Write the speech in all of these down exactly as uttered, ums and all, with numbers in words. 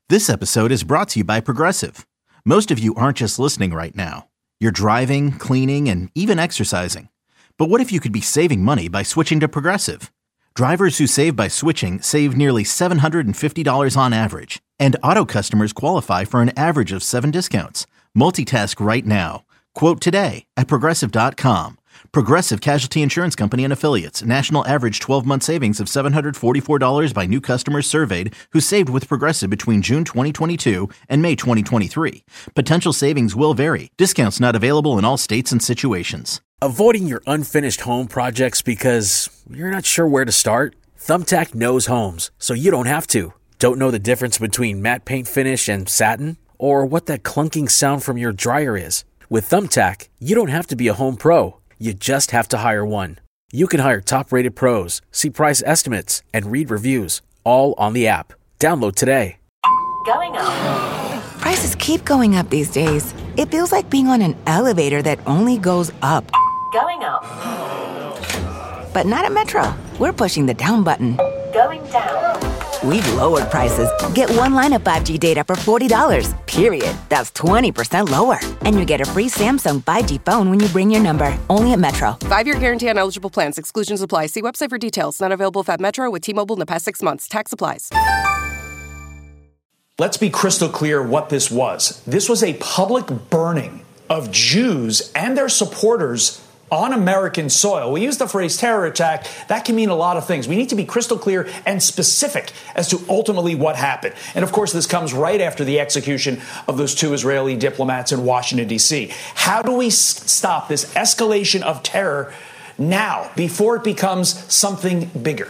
This episode is brought to you by Progressive. Most of you aren't just listening right now. You're driving, cleaning, and even exercising. But what if you could be saving money by switching to Progressive? Drivers who save by switching save nearly seven hundred fifty dollars on average. And auto customers qualify for an average of seven discounts. Multitask right now. Quote today at progressive dot com. Progressive Casualty Insurance Company and Affiliates. National average twelve-month savings of seven hundred forty-four dollars by new customers surveyed who saved with Progressive between June twenty twenty-two and May twenty twenty-three. Potential savings will vary. Discounts not available in all states and situations. Avoiding your unfinished home projects because you're not sure where to start? Thumbtack knows homes, so you don't have to. Don't know the difference between matte paint finish and satin? Or what that clunking sound from your dryer is? With Thumbtack, you don't have to be a home pro. You just have to hire one. You can hire top-rated pros, see price estimates, and read reviews, all on the app. Download today. Going up. Prices keep going up these days. It feels like being on an elevator that only goes up. Going up. But not at Metro. We're pushing the down button. Going down. We've lowered prices. Get one line of five G data for forty dollars, period. That's twenty percent lower. And you get a free Samsung five G phone when you bring your number. Only at Metro. Five-year guarantee on eligible plans. Exclusions apply. See website for details. Not available at Metro with T-Mobile in the past six months. Tax applies. Let's be crystal clear what this was. This was a public burning of Jews and their supporters on American soil. We use the phrase terror attack. That can mean a lot of things. We need to be crystal clear and specific as to ultimately what happened. And of course, this comes right after the execution of those two Israeli diplomats in Washington, D C. How do we s- stop this escalation of terror now before it becomes something bigger?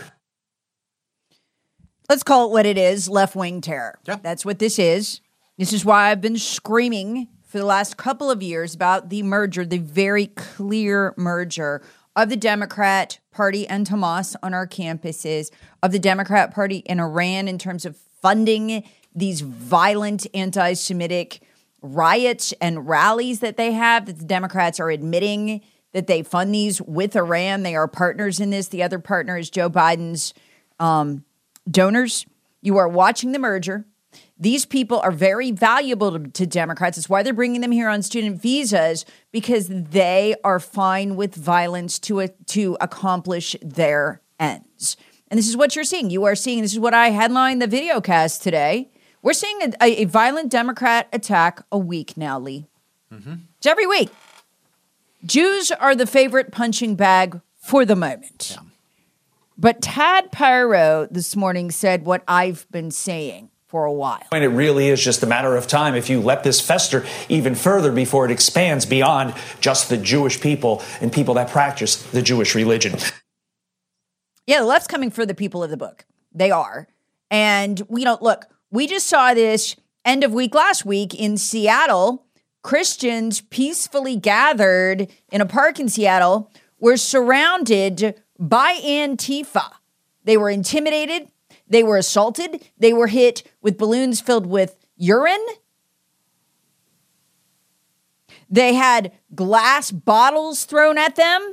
Let's call it what it is, left-wing terror. Yeah. That's what this is. This is why I've been screaming for the last couple of years about the merger, the very clear merger of the Democrat Party and Hamas on our campuses, of the Democrat Party and Iran in terms of funding these violent anti-Semitic riots and rallies that they have, that the Democrats are admitting that they fund these with Iran. They are partners in this. The other partner is Joe Biden's um, donors. You are watching the merger. These people are very valuable to, to Democrats. It's why they're bringing them here on student visas, because they are fine with violence to uh, to accomplish their ends. And this is what you're seeing. You are seeing, this is what I headlined the video cast today. We're seeing a, a, a violent Democrat attack a week now, Lee. Mm-hmm. It's every week. Jews are the favorite punching bag for the moment. Yeah. But Tad Pyro this morning said what I've been saying for a while. And it really is just a matter of time if you let this fester even further before it expands beyond just the Jewish people and people that practice the Jewish religion. Yeah, the left's coming for the people of the book. They are. And we don't look, we just saw this end of week last week in Seattle. Christians peacefully gathered in a park in Seattle were surrounded by Antifa. They were intimidated. They were assaulted. They were hit with balloons filled with urine. They had glass bottles thrown at them.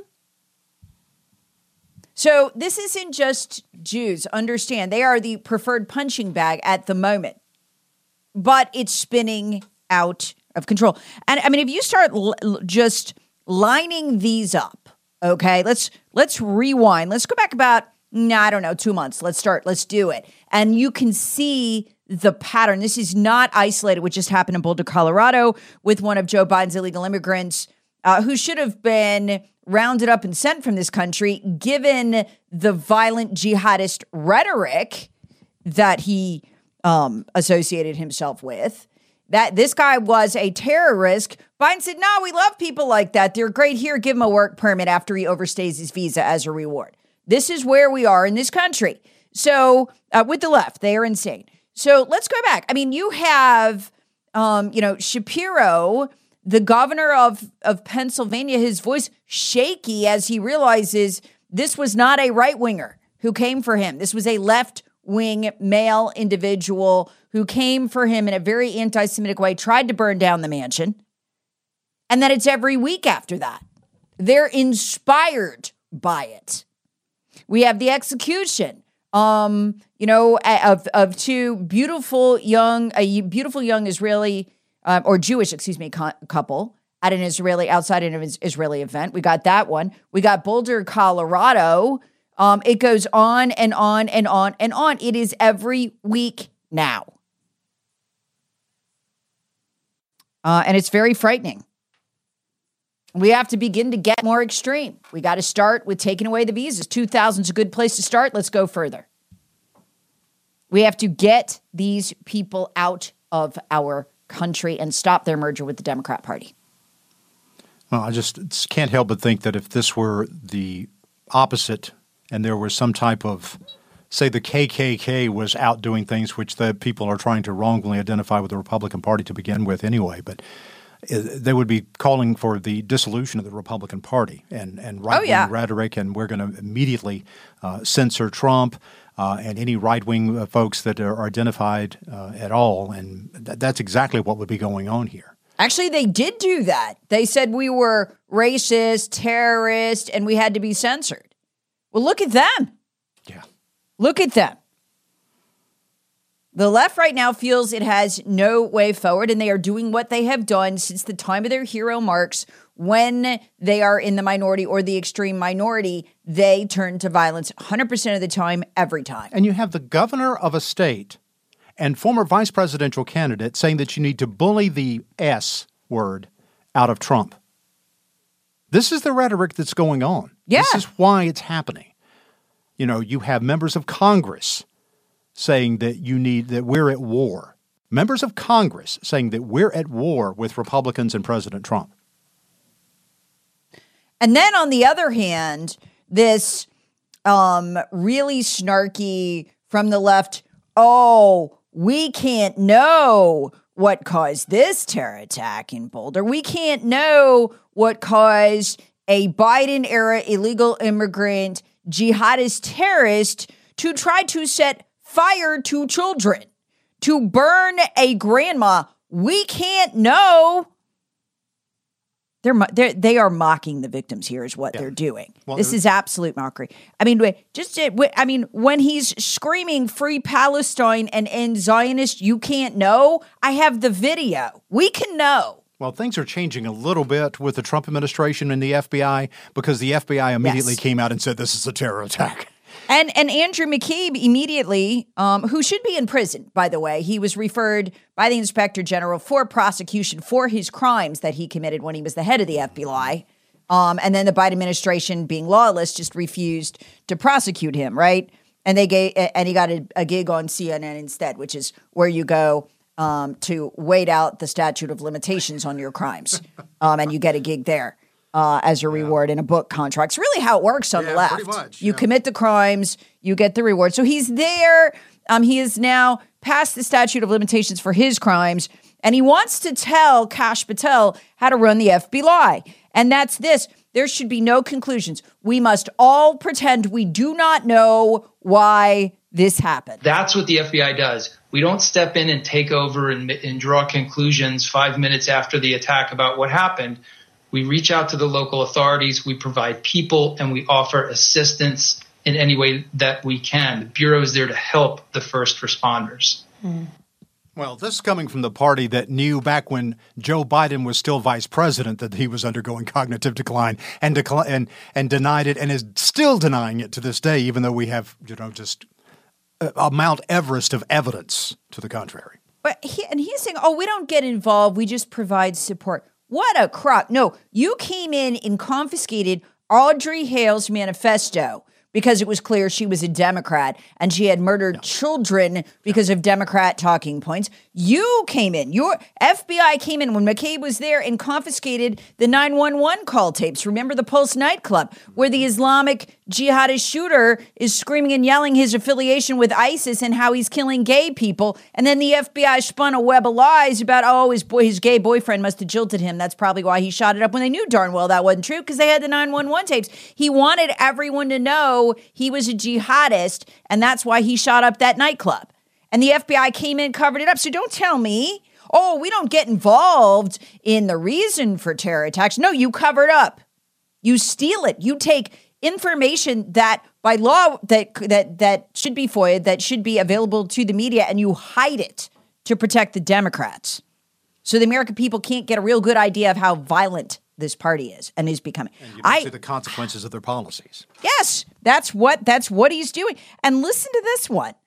So this isn't just Jews. Understand, they are the preferred punching bag at the moment. But it's spinning out of control. And I mean, if you start l- just lining these up, okay, let's let's rewind. Let's go back about No, I don't know, two months. Let's start. Let's do it. And you can see the pattern. This is not isolated, which just happened in Boulder, Colorado, with one of Joe Biden's illegal immigrants uh, who should have been rounded up and sent from this country, given the violent jihadist rhetoric that he um, associated himself with. That this guy was a terrorist. Biden said, no, we love people like that. They're great here. Give him a work permit after he overstays his visa as a reward. This is where we are in this country. So uh, with the left, they are insane. So let's go back. I mean, you have, um, you know, Shapiro, the governor of, of Pennsylvania, his voice shaky as he realizes this was not a right-winger who came for him. This was a left-wing male individual who came for him in a very anti-Semitic way, tried to burn down the mansion. And then it's every week after that. They're inspired by it. We have the execution. Um, you know, of of two beautiful young, a beautiful young Israeli um, or Jewish, excuse me, co- couple at an Israeli outside an Israeli event. We got that one. We got Boulder, Colorado. Um, it goes on and on and on and on. It is every week now, uh, and it's very frightening. We have to begin to get more extreme. We got to start with taking away the visas. two thousand is a good place to start. Let's go further. We have to get these people out of our country and stop their merger with the Democrat Party. Well, I just can't help but think that if this were the opposite and there was some type of, say the K K K was out doing things which the people are trying to wrongly identify with the Republican Party to begin with anyway, but they would be calling for the dissolution of the Republican Party and, and right-wing oh, yeah. rhetoric, and we're going to immediately uh, censor Trump uh, and any right-wing uh, folks that are identified uh, at all. And th- that's exactly what would be going on here. Actually, they did do that. They said we were racist, terrorist, and we had to be censored. Well, look at them. Yeah. Look at them. The left right now feels it has no way forward, and they are doing what they have done since the time of their hero Marx. When they are in the minority or the extreme minority, they turn to violence one hundred percent of the time, every time. And you have the governor of a state and former vice presidential candidate saying that you need to bully the S word out of Trump. This is the rhetoric that's going on. Yeah. This is why it's happening. You know, you have members of Congress saying that you need, that we're at war. Members of Congress saying that we're at war with Republicans and President Trump. And then on the other hand, this um, really snarky from the left, oh, we can't know what caused this terror attack in Boulder. We can't know what caused a Biden-era illegal immigrant jihadist terrorist to try to set fire to children, to burn a grandma. We can't know. They're, they're they are mocking the victims here is what yeah. they're doing. Well, this is absolute mockery. I mean, just I mean, when he's screaming free Palestine and end Zionist, you can't know. I have the video. We can know. Well, things are changing a little bit with the Trump administration and the F B I because the F B I immediately yes. came out and said this is a terror attack. And and Andrew McCabe immediately, um, who should be in prison, by the way, he was referred by the Inspector General for prosecution for his crimes that he committed when he was the head of the F B I. Um, and then the Biden administration, being lawless, just refused to prosecute him, right? And they gave, and he got a, a gig on C N N instead, which is where you go um, to wait out the statute of limitations on your crimes, um, and you get a gig there. Uh, as a reward yeah. in a book contract. It's really how it works on yeah, the left. Pretty much, you yeah. commit the crimes, you get the reward. So he's there. Um, he is now past the statute of limitations for his crimes, and he wants to tell Kash Patel how to run the F B I. And that's this. There should be no conclusions. We must all pretend we do not know why this happened. That's what the F B I does. We don't step in and take over and, and draw conclusions five minutes after the attack about what happened. We reach out to the local authorities, we provide people, and we offer assistance in any way that we can. The Bureau is there to help the first responders. Mm. Well, this is coming from the party that knew back when Joe Biden was still vice president that he was undergoing cognitive decline and decli- and and denied it and is still denying it to this day, even though we have, you know, just a, a Mount Everest of evidence to the contrary. But he, and he's saying, oh, we don't get involved. We just provide support. What a crock. No, you came in and confiscated Audrey Hale's manifesto because it was clear she was a Democrat and she had murdered no. children because of Democrat talking points. You came in. Your F B I came in when McCabe was there and confiscated the nine one one call tapes. Remember the Pulse nightclub where the Islamic jihadist shooter is screaming and yelling his affiliation with ISIS and how he's killing gay people. And then the F B I spun a web of lies about, oh, his boy, his gay boyfriend must have jilted him. That's probably why he shot it up when they knew darn well that wasn't true because they had the nine one one tapes. He wanted everyone to know he was a jihadist, and that's why he shot up that nightclub. And the F B I came in and covered it up. So don't tell me, oh, we don't get involved in the reason for terror attacks. No, you cover it up. You steal it. You take information that by law that that that should be FOIA, that should be available to the media, and you hide it to protect the Democrats. So the American people can't get a real good idea of how violent this party is and is becoming. And you don't I, see the consequences of their policies. Yes, that's what that's what he's doing. And listen to this one.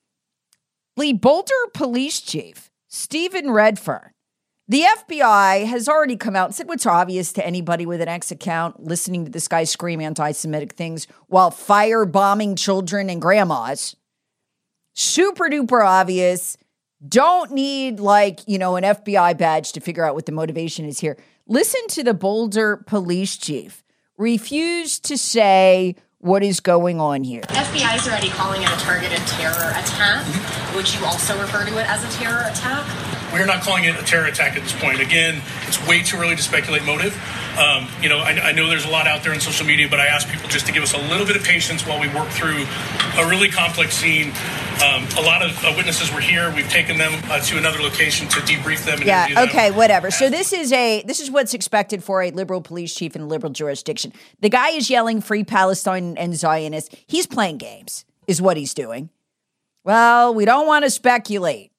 The Boulder Police Chief, Stephen Redfern, the F B I has already come out and said what's obvious to anybody with an X account listening to this guy scream anti-Semitic things while firebombing children and grandmas. Super duper obvious. Don't need like, you know, an F B I badge to figure out what the motivation is here. Listen to the Boulder Police Chief refuse to say what is going on here. F B I is already calling it a targeted terror attack. Mm-hmm. Would you also refer to it as a terror attack? We're not calling it a terror attack at this point. Again, it's way too early to speculate motive. Um, you know, I, I know there's a lot out there on social media, but I ask people just to give us a little bit of patience while we work through a really complex scene. Um, a lot of uh, witnesses were here. We've taken them uh, to another location to debrief them. And yeah. them. Okay. Whatever. So this is a this is what's expected for a liberal police chief in a liberal jurisdiction. The guy is yelling "Free Palestine" and Zionists. He's playing games, is what he's doing. Well, we don't want to speculate.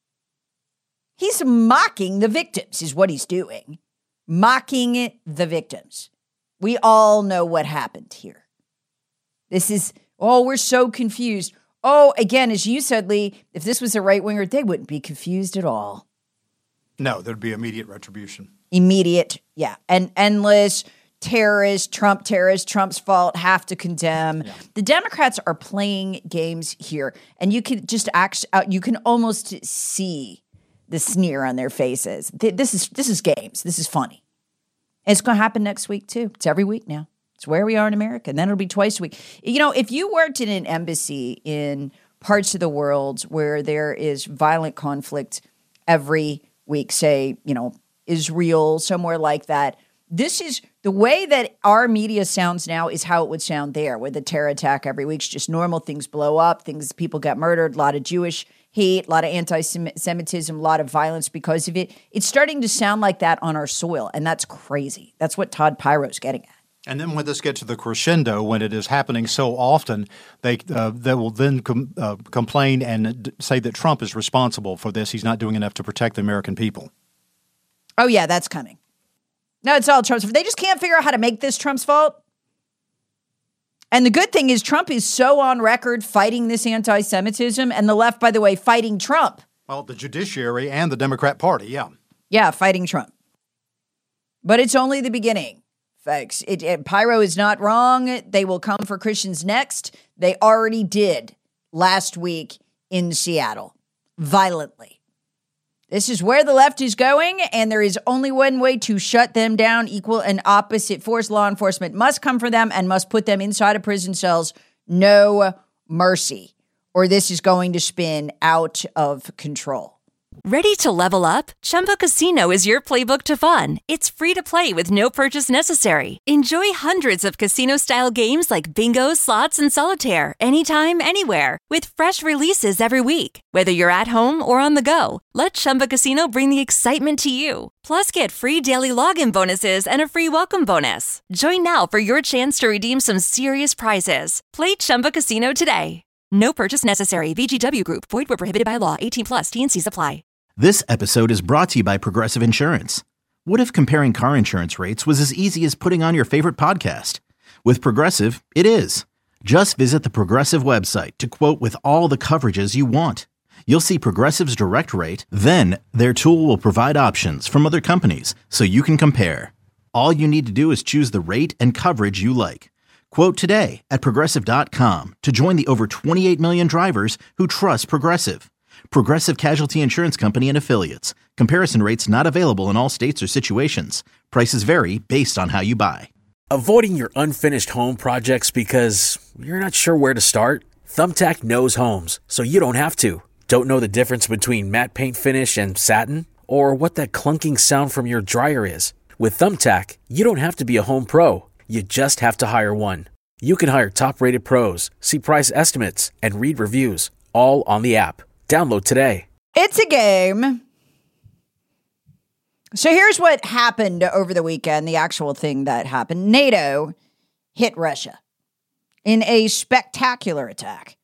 He's mocking the victims, is what he's doing. Mocking the victims. We all know what happened here. This is, oh, we're so confused. Oh, again, as you said, Lee, if this was a right-winger, they wouldn't be confused at all. No, there'd be immediate retribution. Immediate, yeah. And endless terrorists, Trump terrorists, Trump's fault, have to condemn. Yeah. The Democrats are playing games here. And you can just act, you can almost see the sneer on their faces. This is this is games. This is funny. And it's going to happen next week, too. It's every week now. It's where we are in America. And then it'll be twice a week. You know, if you worked in an embassy in parts of the world where there is violent conflict every week, say, you know, Israel, somewhere like that, this is the way that our media sounds now is how it would sound there, where the terror attack every week's just normal. Things blow up. Things, people get murdered. A lot of Jewish hate, a lot of anti-Semitism, a lot of violence because of it. It's starting to sound like that on our soil, and that's crazy. That's what Todd Pyro's getting at. And then when this gets to the crescendo, when it is happening so often, they uh, they will then com- uh, complain and d- say that Trump is responsible for this. He's not doing enough to protect the American people. Oh, yeah, that's coming. No, it's all Trump's fault. They just can't figure out how to make this Trump's fault. And the good thing is Trump is so on record fighting this anti-Semitism, and the left, by the way, fighting Trump. Well, the judiciary and the Democrat Party, yeah. Yeah, fighting Trump. But it's only the beginning, folks. It, it, Pyro is not wrong. They will come for Christians next. They already did last week in Seattle, violently. This is where the left is going, and there is only one way to shut them down. Equal and opposite force law enforcement must come for them and must put them inside of prison cells. No mercy, or this is going to spin out of control. Ready to level up? Chumba Casino is your playbook to fun. It's free to play with no purchase necessary. Enjoy hundreds of casino-style games like bingo, slots, and solitaire anytime, anywhere with fresh releases every week. Whether you're at home or on the go, let Chumba Casino bring the excitement to you. Plus, get free daily login bonuses and a free welcome bonus. Join now for your chance to redeem some serious prizes. Play Chumba Casino today. No purchase necessary. V G W Group. Void where prohibited by law. eighteen plus. T N Cs apply. This episode is brought to you by Progressive Insurance. What if comparing car insurance rates was as easy as putting on your favorite podcast? With Progressive, it is. Just visit the Progressive website to quote with all the coverages you want. You'll see Progressive's direct rate, then their tool will provide options from other companies so you can compare. All you need to do is choose the rate and coverage you like. Quote today at Progressive dot com to join the over twenty-eight million drivers who trust Progressive. Progressive Casualty Insurance Company and Affiliates. Comparison rates not available in all states or situations. Prices vary based on how you buy. Avoiding your unfinished home projects because you're not sure where to start? Thumbtack knows homes, so you don't have to. Don't know the difference between matte paint finish and satin? Or what that clunking sound from your dryer is? With Thumbtack, you don't have to be a home pro. You just have to hire one. You can hire top-rated pros, see price estimates, and read reviews, all on the app. Download today. It's a game. So here's what happened over the weekend, the actual thing that happened. NATO hit Russia. in a spectacular attack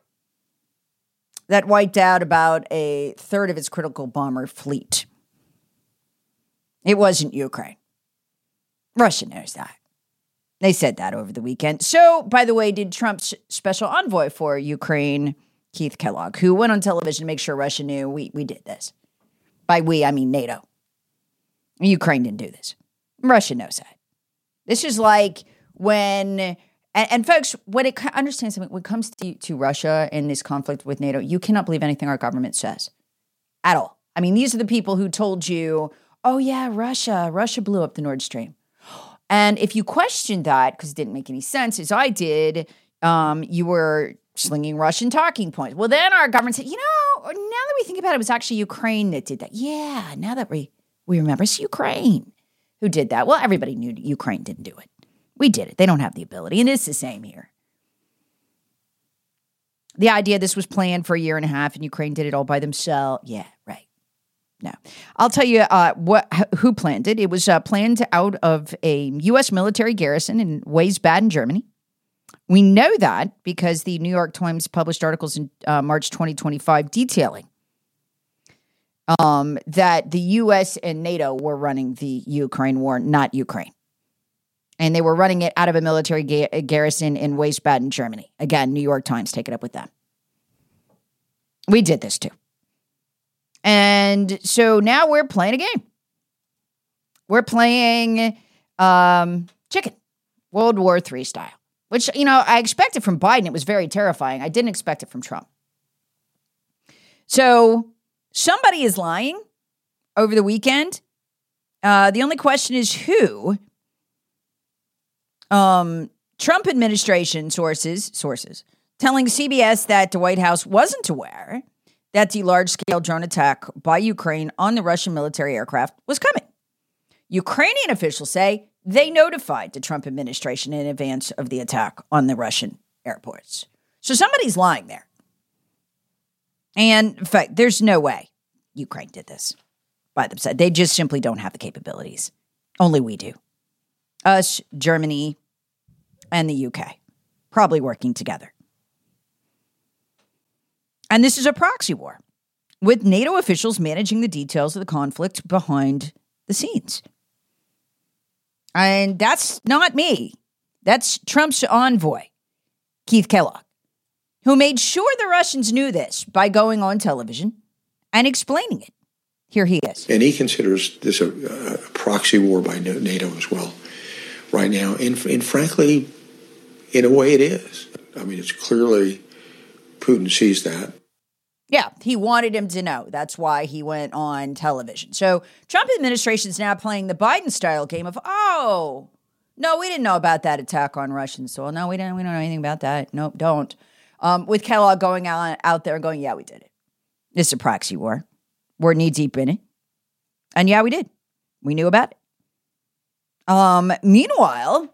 that wiped out about a third of its critical bomber fleet. It wasn't Ukraine. Russia knows that. They said that over the weekend. So, by the way, did Trump's special envoy for Ukraine, Keith Kellogg, who went on television to make sure Russia knew we, we did this. By we, I mean NATO. Ukraine didn't do this. Russia knows that. This is like when, and, and folks, when it, understand something, when it comes to, to Russia and this conflict with NATO, you cannot believe anything our government says at all. I mean, these are the people who told you, oh yeah, Russia, Russia blew up the Nord Stream. And if you questioned that, because it didn't make any sense, as I did, um, you were slinging Russian talking points. Well, then our government said, you know, now that we think about it, it was actually Ukraine that did that. Yeah, now that we, we remember, it's Ukraine who did that. Well, everybody knew Ukraine didn't do it. We did it. They don't have the ability. And it's the same here. The idea this was planned for a year and a half and Ukraine did it all by themselves. Yeah, right. No. I'll tell you uh, what who planned it. It was uh, planned out of a U S military garrison in Wiesbaden, Germany. We know that because the New York Times published articles in uh, March twenty twenty-five detailing um, that the U S and NATO were running the Ukraine war, not Ukraine. And they were running it out of a military ga- garrison in Wiesbaden, Germany. Again, New York Times, take it up with them. We did this too. And so now we're playing a game. We're playing um, chicken, World War Three style, which, you know, I expected from Biden. It was very terrifying. I didn't expect it from Trump. So somebody is lying over the weekend. Uh, the only question is who. Um, Trump administration sources, sources telling C B S that the White House wasn't aware that the large-scale drone attack by Ukraine on the Russian military aircraft was coming. Ukrainian officials say they notified the Trump administration in advance of the attack on the Russian airports. So somebody's lying there. And in fact, there's no way Ukraine did this by themselves. They just simply don't have the capabilities. Only we do. Us, Germany, and the U K, probably working together. And this is a proxy war, with NATO officials managing the details of the conflict behind the scenes. And that's not me. That's Trump's envoy, Keith Kellogg, who made sure the Russians knew this by going on television and explaining it. Here he is. And he considers this a, a proxy war by NATO as well right now. And, and frankly, in a way it is. I mean, it's clearly Putin sees that. Yeah, he wanted him to know. That's why he went on television. So Trump administration is now playing the Biden-style game of, oh, no, we didn't know about that attack on Russian soil. No, we didn't. We don't know anything about that. Nope, don't. Um, with Kellogg going out, out there and going, yeah, we did it. It's a proxy war. We're knee-deep in it. And yeah, we did. We knew about it. Um, meanwhile,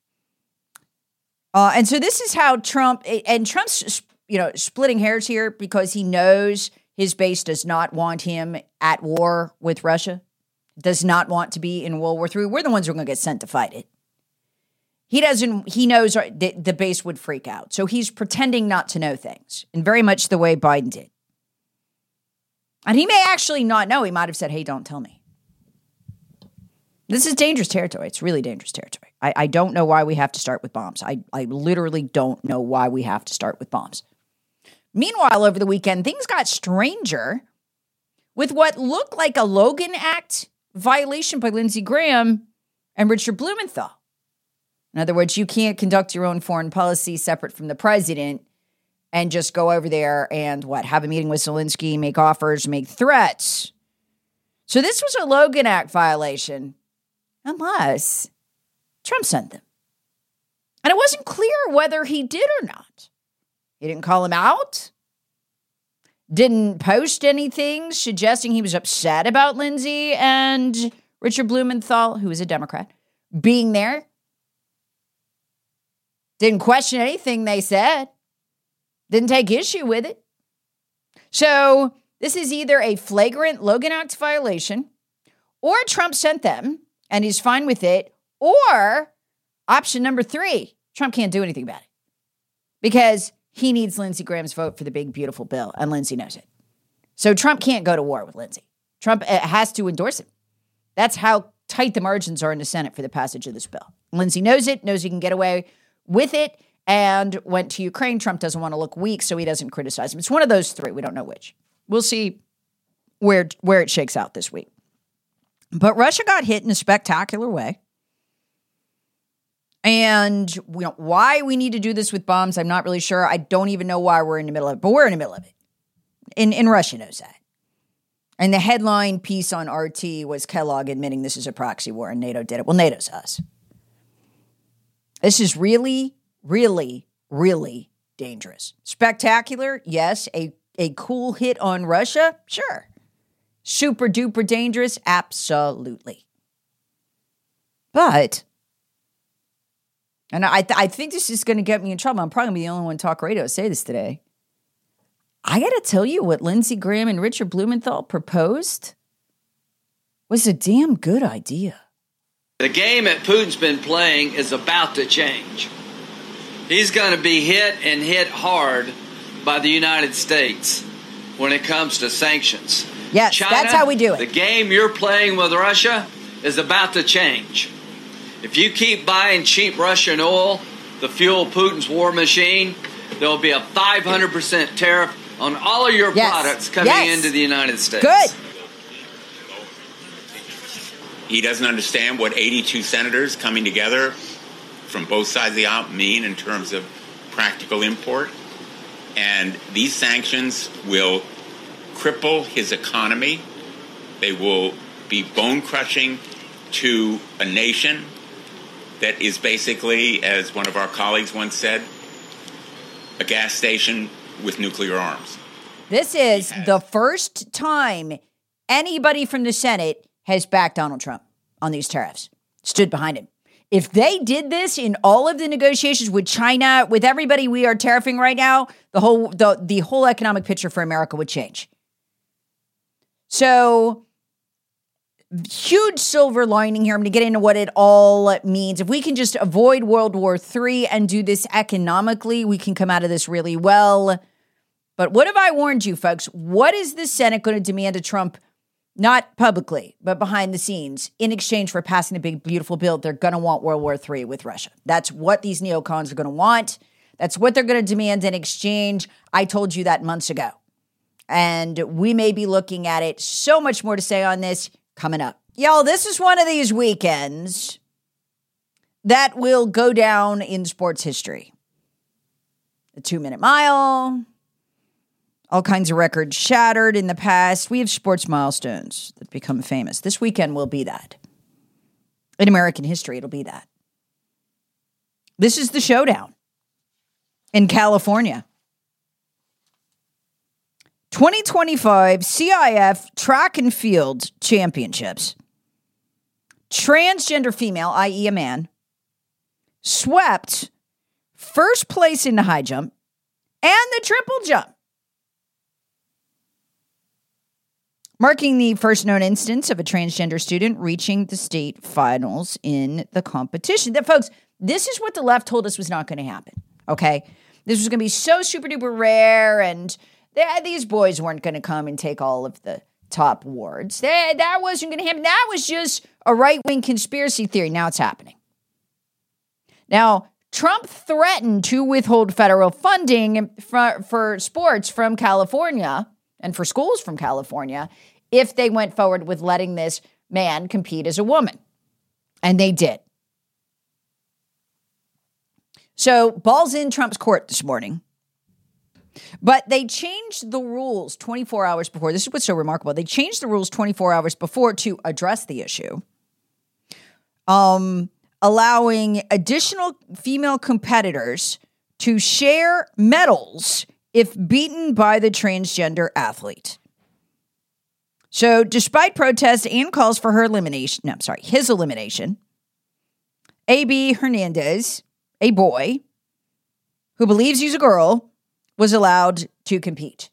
uh, and so this is how Trump, and Trump's you know, splitting hairs here because he knows his base does not want him at war with Russia, does not want to be in World War Three. We're the ones who are going to get sent to fight it. He doesn't, he knows the, the base would freak out. So he's pretending not to know things, and very much the way Biden did. And he may actually not know. He might have said, hey, don't tell me. This is dangerous territory. It's really dangerous territory. I, I don't know why we have to start with bombs. I, I literally don't know why we have to start with bombs. Meanwhile, over the weekend, things got stranger with what looked like a Logan Act violation by Lindsey Graham and Richard Blumenthal. In other words, you can't conduct your own foreign policy separate from the president and just go over there and, what, have a meeting with Zelensky, make offers, make threats. So this was a Logan Act violation, unless Trump sent them. And it wasn't clear whether he did or not. He didn't call him out, didn't post anything suggesting he was upset about Lindsey and Richard Blumenthal, who is a Democrat, being there. Didn't question anything they said. Didn't take issue with it. So this is either a flagrant Logan Act violation, or Trump sent them and he's fine with it, or option number three, Trump can't do anything about it. because he needs Lindsey Graham's vote for the big, beautiful bill, and Lindsey knows it. So Trump can't go to war with Lindsey. Trump has to endorse it. That's how tight the margins are in the Senate for the passage of this bill. Lindsey knows it, knows he can get away with it, and went to Ukraine. Trump doesn't want to look weak, so he doesn't criticize him. It's one of those three. We don't know which. We'll see where, where it shakes out this week. But Russia got hit in a spectacular way. And we don't, why we need to do this with bombs, I'm not really sure. I don't even know why we're in the middle of it, but we're in the middle of it. And, and Russia knows that. And the headline piece on R T was Kellogg admitting this is a proxy war and NATO did it. Well, NATO's us. This is really, really, really dangerous. Spectacular, yes. A, a cool hit on Russia, sure. Super duper dangerous, absolutely. But, and I, th- I think this is going to get me in trouble. I'm probably going to be the only one on talk radio to say this today. I got to tell you, what Lindsey Graham and Richard Blumenthal proposed was a damn good idea. The game that Putin's been playing is about to change. He's going to be hit and hit hard by the United States when it comes to sanctions. Yes, China, that's how we do it. The game you're playing with Russia is about to change. If you keep buying cheap Russian oil to fuel Putin's war machine, there'll be a five hundred percent tariff on all of your yes. products coming yes. into the United States. Good. He doesn't understand what eighty-two senators coming together from both sides of the aisle mean in terms of practical import. And these sanctions will cripple his economy. They will be bone-crushing to a nation that is basically, as one of our colleagues once said, a gas station with nuclear arms. This is the first time anybody from the Senate has backed Donald Trump on these tariffs, stood behind him. If they did this in all of the negotiations with China, with everybody we are tariffing right now, the whole the, the whole economic picture for America would change. So, huge silver lining here. I'm going to get into what it all means. If we can just avoid World War Three and do this economically, we can come out of this really well. But what have I warned you, folks? What is the Senate going to demand of Trump? Not publicly, but behind the scenes, in exchange for passing a big, beautiful bill. They're going to want World War Three with Russia. That's what these neocons are going to want. That's what they're going to demand in exchange. I told you that months ago. And we may be looking at it. So much more to say on this coming up. Y'all, this is one of these weekends that will go down in sports history. The two-minute mile, all kinds of records shattered in the past. We have sports milestones that become famous. This weekend will be that. In American history, it'll be that. This is the showdown in California. twenty twenty-five C I F Track and Field Championships. Transgender female, that is a man, swept first place in the high jump and the triple jump, marking the first known instance of a transgender student reaching the state finals in the competition. That, folks, this is what the left told us was not going to happen, okay? This was going to be so super duper rare, and they, these boys weren't going to come and take all of the top awards. They, that wasn't going to happen. That was just a right-wing conspiracy theory. Now it's happening. Now, Trump threatened to withhold federal funding for, for sports from California and for schools from California if they went forward with letting this man compete as a woman. And they did. So, ball's in Trump's court this morning. But they changed the rules twenty-four hours before. This is what's so remarkable. They changed the rules twenty-four hours before to address the issue, um, allowing additional female competitors to share medals if beaten by the transgender athlete. So, despite protests and calls for her elimination, no, I'm sorry, his elimination, A B Hernandez, a boy who believes he's a girl, was allowed to compete.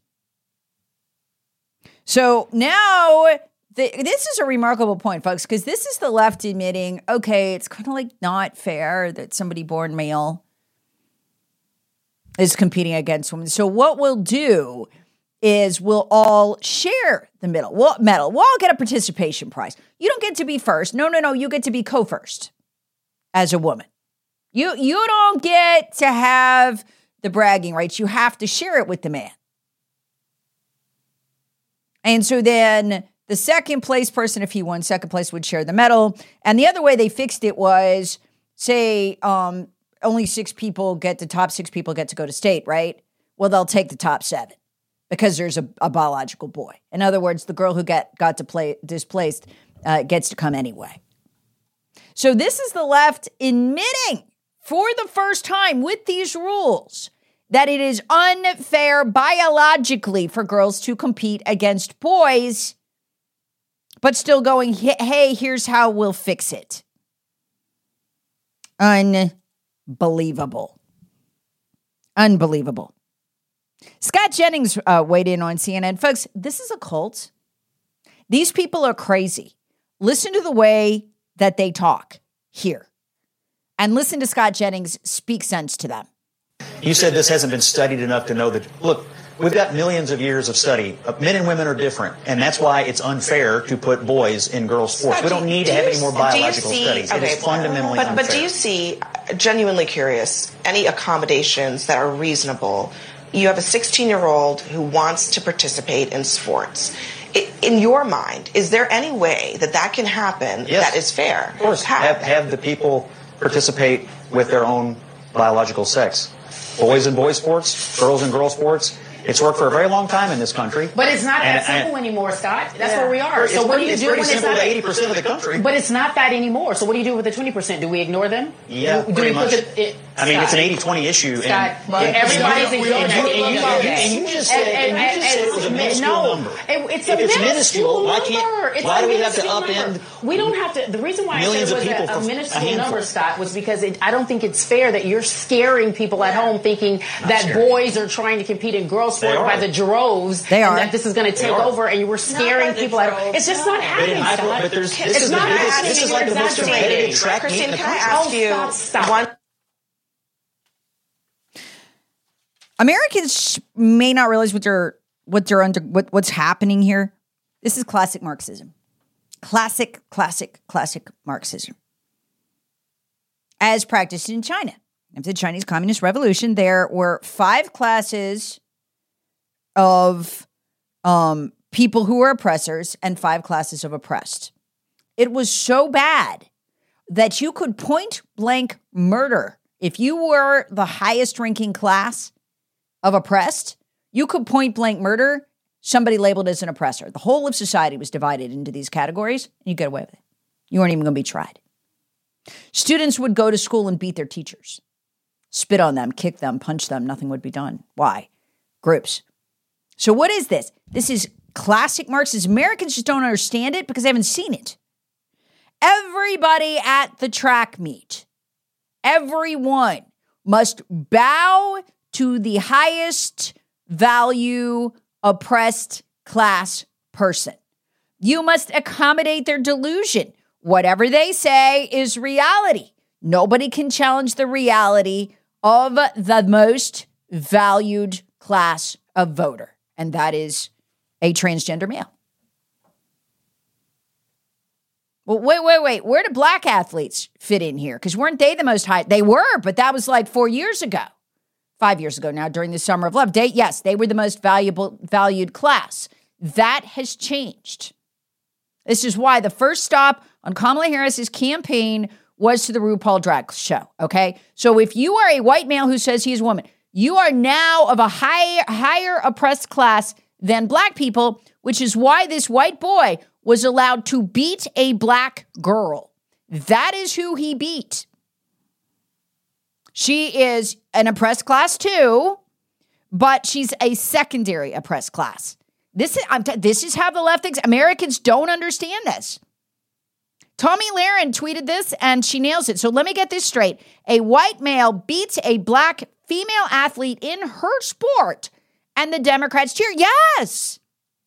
So now, the, this is a remarkable point, folks, because this is the left admitting, okay, it's kind of like not fair that somebody born male is competing against women. So what we'll do is we'll all share the medal. We'll, medal. We'll all get a participation prize. You don't get to be first. No, no, no. You get to be co-first as a woman. You, you don't get to have the bragging rights. You have to share it with the man. And so then the second place person, if he won second place, would share the medal. And the other way they fixed it was, say, um, only six people get, the top six people get to go to state, right? Well, they'll take the top seven because there's a, a biological boy. In other words, the girl who get, got to play displaced uh, gets to come anyway. So this is the left admitting for the first time with these rules that it is unfair biologically for girls to compete against boys, but still going, hey, here's how we'll fix it. Unbelievable. Unbelievable. Scott Jennings uh, weighed in on C N N. Folks, this is a cult. These people are crazy. Listen to the way that they talk here. And listen to Scott Jennings speak sense to them. You said this hasn't been studied enough to know that, look, we've got millions of years of study. Men and women are different, and that's why it's unfair to put boys in girls' sports. We don't need to have any more biological see, studies. Okay, it is fundamentally but, unfair. But do you see, genuinely curious, any accommodations that are reasonable? You have a sixteen-year-old who wants to participate in sports. In your mind, is there any way that that can happen yes. that is fair? Of course. Have, have the people participate with their own biological sex. Boys in boys sports, girls in girls sports. It's worked for a very long time in this country. But it's not and, that simple and, anymore, Scott. That's yeah. where we are. It's so what pretty, do you it's do pretty when simple it's not to eighty percent of the country? But it's not that anymore. So what do you do with the twenty percent? Do we ignore them? Yeah, do, do pretty we much. It, it, I mean, Scott, it's an eighty twenty issue. Scott, and, well, and, everybody's and, ignoring and, it. and, and, and you just said, and, and, you just said it was a minuscule no, number. It, it's if a it's minuscule, minuscule, why number. can't? It's why a do we have to minuscule upend? Number. We don't have to. The reason why I said it was a, a minuscule a number, Scott, was because it, I don't think it's fair that you're scaring people at home thinking Not that scary. boys are trying to compete in girls' sport by the droves. They are. And that this is going to take over, and you were scaring people at home. It's just not happening, Scott. But there's, this it's is not the, happening. This is like the most competitive track meet in the Christine, can I country. ask you stop, stop. one? Americans may not realize what they're what they're under what, what's happening here. This is classic Marxism. Classic, classic, classic Marxism. As practiced in China. After the Chinese Communist Revolution, there were five classes of um, people who were oppressors and five classes of oppressed. It was so bad that you could point blank murder. If you were the highest ranking class of oppressed, you could point blank murder somebody labeled as an oppressor. The whole of society was divided into these categories, and you get away with it. You weren't even going to be tried. Students would go to school and beat their teachers, spit on them, kick them, punch them. Nothing would be done. Why? Groups. So what is this? This is classic Marxism. Americans just don't understand it because they haven't seen it. Everybody at the track meet, everyone must bow to the highest value oppressed class person. You must accommodate their delusion. Whatever they say is reality. Nobody can challenge the reality of the most valued class of voter, and that is a transgender male. Well, wait, wait, wait. Where do black athletes fit in here? Because weren't they the most high? They were, but that was like four years ago. Five years ago now, during the Summer of Love. They, yes, they were the most valuable, valued class. That has changed. This is why the first stop on Kamala Harris's campaign was to the RuPaul Drag Show, okay? So if you are a white male who says he is a woman, you are now of a higher, higher oppressed class than black people, which is why this white boy was allowed to beat a black girl. That is who he beat. She is an oppressed class too, but she's a secondary oppressed class. This is I'm t- this is how the left thinks. Americans don't understand this. Tommy Lahren tweeted this, and she nails it. So let me get this straight. A white male beats a black female athlete in her sport, and the Democrats cheer. Yes!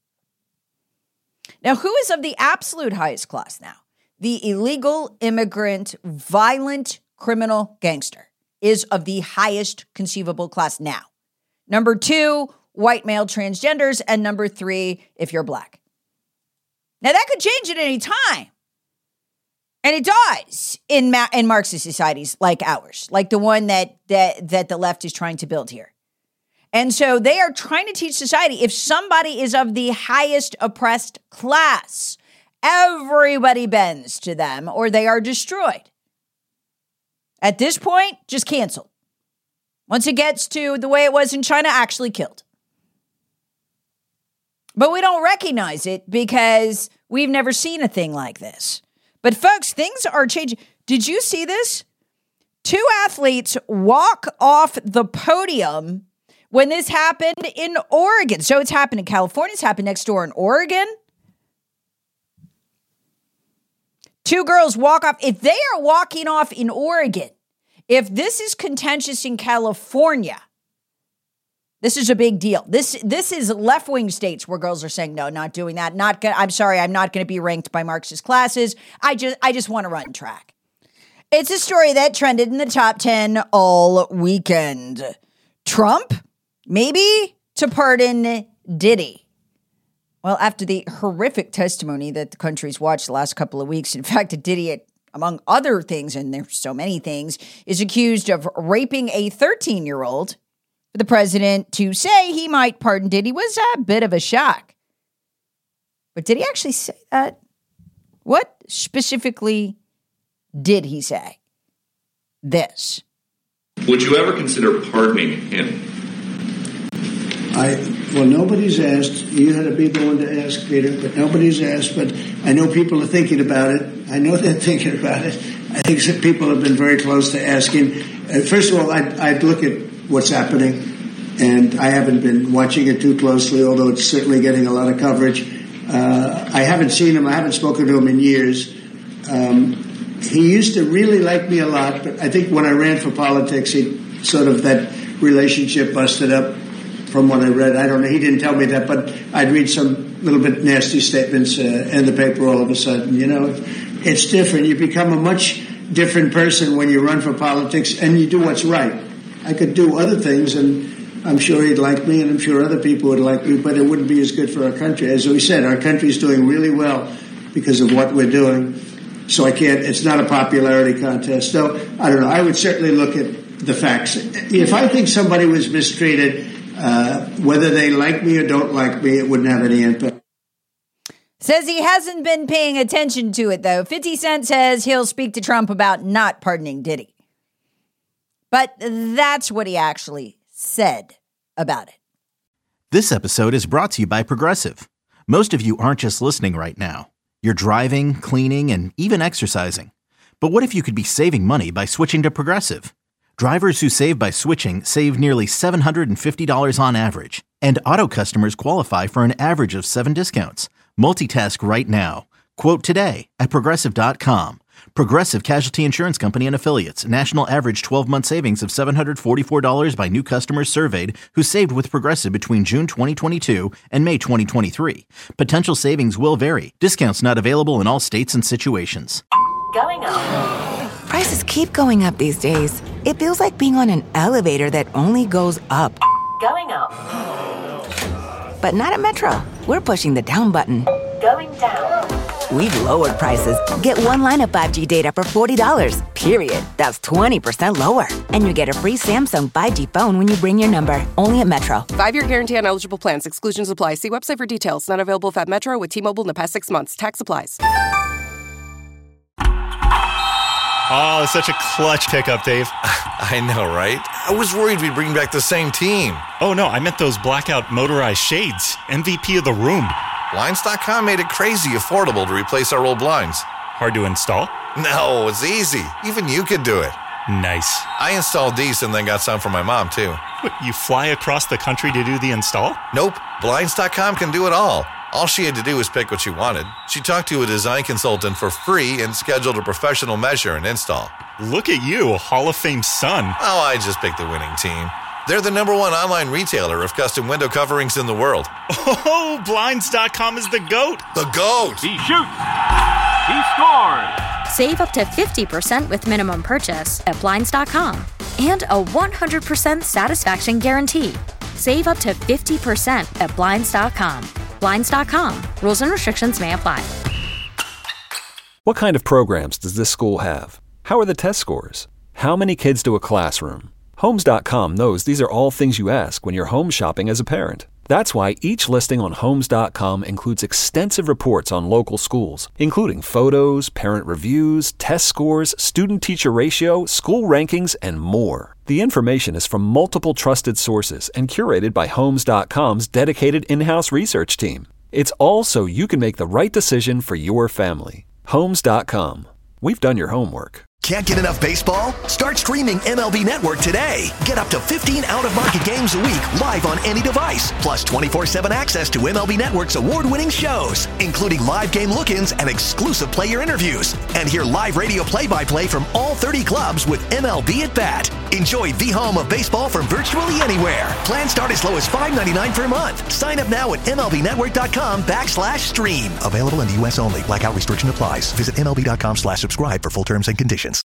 Now, who is of the absolute highest class now? The illegal immigrant, violent criminal gangster. is of the highest conceivable class now. Number two, white male transgenders. And number three, if you're black. Now, that could change at any time. And it does in ma- in Marxist societies like ours, like the one that, that, that the left is trying to build here. And so they are trying to teach society, if somebody is of the highest oppressed class, everybody bends to them or they are destroyed. At this point, just canceled. Once it gets to the way it was in China, actually killed. But we don't recognize it because we've never seen a thing like this. But folks, things are changing. Did you see this? Two athletes walk off the podium when this happened in Oregon. So it's happened in California. It's happened next door in Oregon. Two girls walk off. If they are walking off in Oregon, if this is contentious in California, this is a big deal. This this is left-wing states where girls are saying, no, not doing that. Not gonna, I'm sorry, I'm not going to be ranked by Marxist classes. I just I just want to run track. It's a story that trended in the top ten all weekend. Trump, maybe to pardon Diddy. Well, after the horrific testimony that the country's watched the last couple of weeks, in fact, Diddy, among other things, and there's so many things, is accused of raping a thirteen-year-old. For the president to say he might pardon Diddy was a bit of a shock. But did he actually say that? What specifically did he say? This. Would you ever consider pardoning him? I well, nobody's asked. You had to be the one to ask, Peter, but nobody's asked. But I know people are thinking about it. I know they're thinking about it. I think that people have been very close to asking. Uh, first of all, I'd, I'd look at what's happening, and I haven't been watching it too closely, although it's certainly getting a lot of coverage. Uh, I haven't seen him. I haven't spoken to him in years. Um, he used to really like me a lot, but I think when I ran for politics, he sort of, that relationship busted up from what I read. I don't know. He didn't tell me that, but I'd read some little bit nasty statements uh, in the paper all of a sudden. You know, it's different. You become a much different person when you run for politics and you do what's right. I could do other things, and I'm sure he'd like me, and I'm sure other people would like me, but it wouldn't be as good for our country. As we said, our country's doing really well because of what we're doing. So I can't, it's not a popularity contest. So, I don't know, I would certainly look at the facts. If I think somebody was mistreated, uh, whether they like me or don't like me, it wouldn't have any impact. Says he hasn't been paying attention to it, though. fifty Cent says he'll speak to Trump about not pardoning Diddy. But that's what he actually said about it. This episode is brought to you by Progressive. Most of you aren't just listening right now. You're driving, cleaning, and even exercising. But what if you could be saving money by switching to Progressive? Drivers who save by switching save nearly seven hundred fifty dollars on average. And auto customers qualify for an average of seven discounts. Multitask right now. Quote today at Progressive dot com. Progressive Casualty Insurance Company and Affiliates. National average twelve-month savings of seven hundred forty-four dollars by new customers surveyed who saved with Progressive between June twenty twenty-two and May twenty twenty-three. Potential savings will vary. Discounts not available in all states and situations. Going up. Prices keep going up these days. It feels like being on an elevator that only goes up. Going up. But not at Metro. We're pushing the down button. Going down. We've lowered prices. Get one line of five G data for forty dollars, period. That's twenty percent lower. And you get a free Samsung five G phone when you bring your number. Only at Metro. Five-year guarantee on eligible plans. Exclusions apply. See website for details. Not available at Metro with T-Mobile in the past six months. Tax applies. Oh, such a clutch pickup, Dave. I know, right? I was worried we'd bring back the same team. Oh, no, I meant those blackout motorized shades. M V P of the room. Blinds dot com made it crazy affordable to replace our old blinds. Hard to install? No, it's easy. Even you could do it. Nice. I installed these and then got some for my mom, too. What, you fly across the country to do the install? Nope. Blinds dot com can do it all. All she had to do was pick what she wanted. She talked to a design consultant for free and scheduled a professional measure and install. Look at you, a Hall of Fame son. Oh, I just picked the winning team. They're the number one online retailer of custom window coverings in the world. Oh, Blinds dot com is the GOAT. The GOAT! He shoots. He scores. Save up to fifty percent with minimum purchase at Blinds dot com. and a one hundred percent satisfaction guarantee. Save up to fifty percent at Blinds dot com. Blinds dot com. Rules and restrictions may apply. What kind of programs does this school have? How are the test scores? How many kids do a classroom? Homes dot com knows these are all things you ask when you're home shopping as a parent. That's why each listing on Homes dot com includes extensive reports on local schools, including photos, parent reviews, test scores, student-teacher ratio, school rankings, and more. The information is from multiple trusted sources and curated by Homes dot com's dedicated in-house research team. It's all so you can make the right decision for your family. Homes dot com. We've done your homework. Can't get enough baseball? Start streaming M L B Network today. Get up to fifteen out-of-market games a week live on any device, plus twenty-four seven access to M L B Network's award-winning shows, including live game look-ins and exclusive player interviews. And hear live radio play-by-play from all thirty clubs with M L B at Bat. Enjoy the home of baseball from virtually anywhere. Plans start as low as five ninety-nine per month. Sign up now at MLBnetwork.com backslash stream. Available in the U S only. Blackout restriction applies. Visit MLB.com slash subscribe for full terms and conditions.